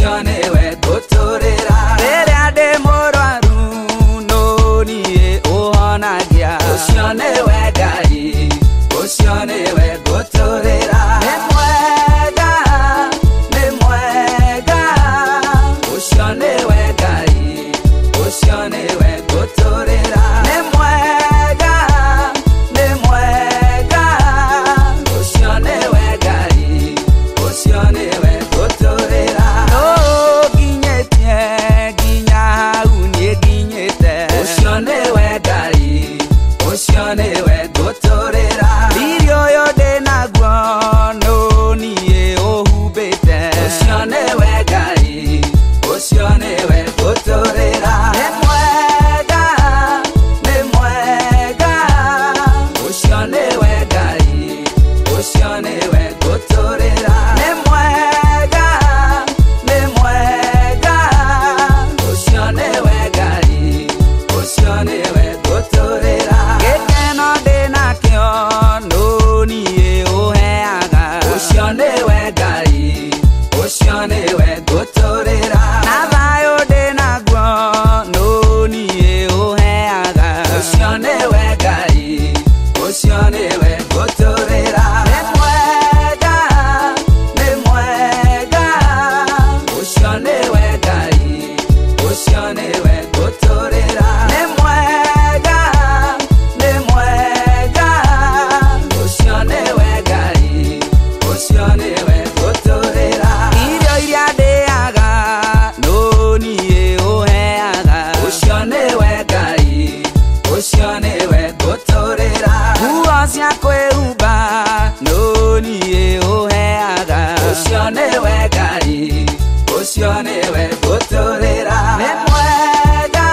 ucio niwe nguturira riria ndi murwaru nunie uhonagia ucio niwe Ngai ucio niwe nguturira ni mwega ucio niwe Ngai ucio niwe nguturira ni mwega ucio niwe Ngai ucio niwe nguturira no nginyetie nginya hau nie nginyite ucio niwe Ngai ucio niwe nguturira irio yo ndinaguo no nie uhumbite ucio niwe Ngai ucio niwe nguturira ni mwega ucio niwe Ngai ucio niwe nguturira ni mwega ucio niwe Ngai ucio niwe nguturira gikeno ndinakio no nie uheaga ucio niwe Ngai ucio niwe nguturira na thayo ndinaguo no nie uheaga ucio niwe Ngai ucio niwe nguturira ni mwega ucio niwe Ngai ucio niwe nguturira ni mwega ucio niwe Ngai ucio niwe nguturira irio iria ndĩaga no nie uheaga ucio niwe Ngai ucio niwe nguturira nguo cia kwĩhumba no nie uheaga ucio niwe Ngai ucio niwe nguturira ni mwega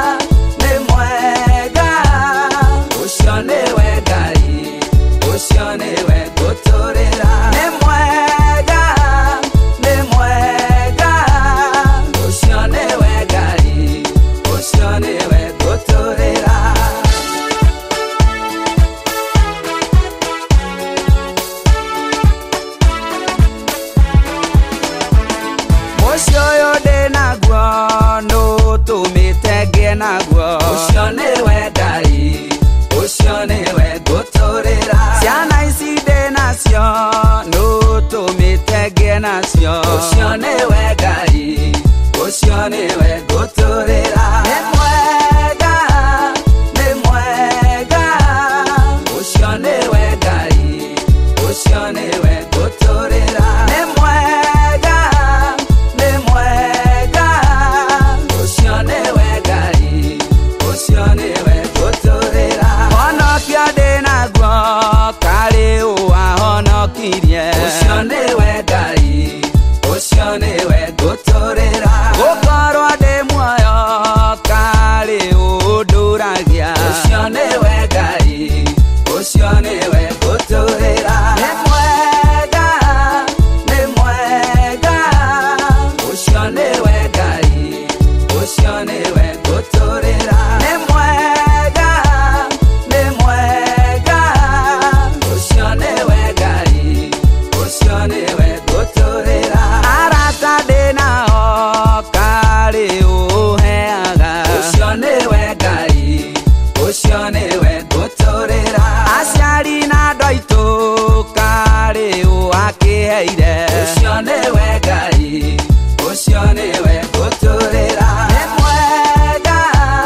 ucio niwe Ngai ucio niwe nguturira ni mwega ucio niwe Ngai ucio niwe nguturira ucio yo ndinaguo nutumite ngie naguo ucio niwe Ngai ucio niwe nguturira ciana ici ndinacio nutumite ngie nacio ucio niwe Ngai ucio niwe nguturira ni mwega ucio niwe Ngai ucio niwe nguturira ni mwega ucio niwe Ngai ucio niwe nguturira honokia ndinaguo kari uahonokirie ucio niwe Ngai ucio niwe nguturira gukorwo ndi muoyo kari unduragia ucio niwe Ngai ucio niwe nguturira ni mwega ucio niwe Ngai ucio niwe nguturira ni mwega ucio niwe Ngai ucio niwe nguturira arata ndinao kari uheaga ucio niwe Ngai ucio niwe nguturira aciari na andũ aitũ kari uakiheire ucio niwe Ngai ucio niwe nguturira ni mwega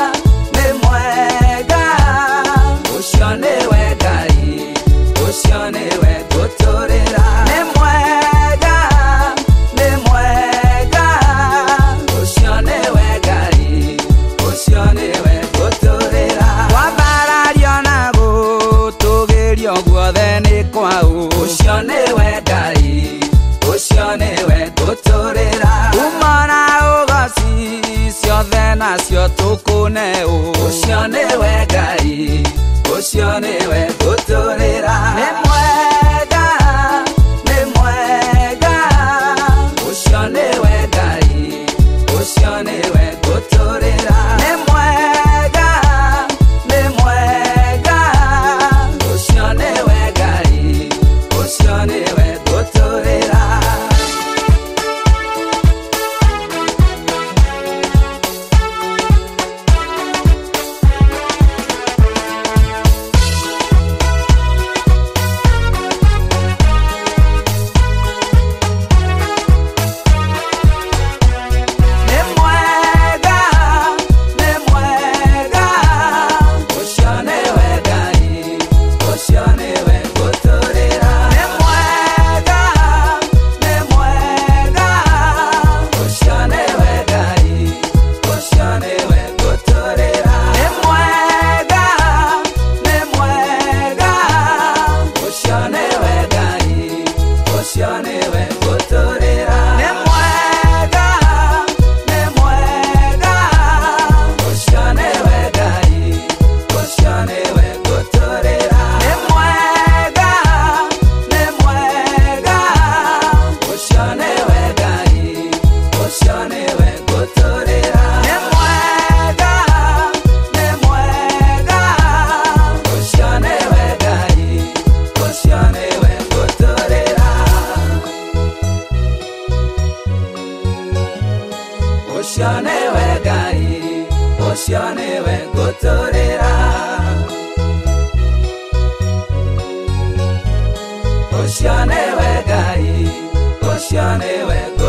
ucio niwe Ngai ucio niwe nguturira ni mwega ucio niwe Ngai ucio niwe nguturira wambarario na gũtũgĩrio guothe nĩ kwau ucio niwe Ngai ucio niwe nguturira umona ũgoci ciothe nacio tũkũne ucio niwe Ngai ucio niwe nguturira ni mwega ucio niwe Ngai ucio niwe nguturira ni mwega ucio niwe Ngai ucio niwe nguturira ucio niwe nguturira ucio niwe Ngai ucio niwe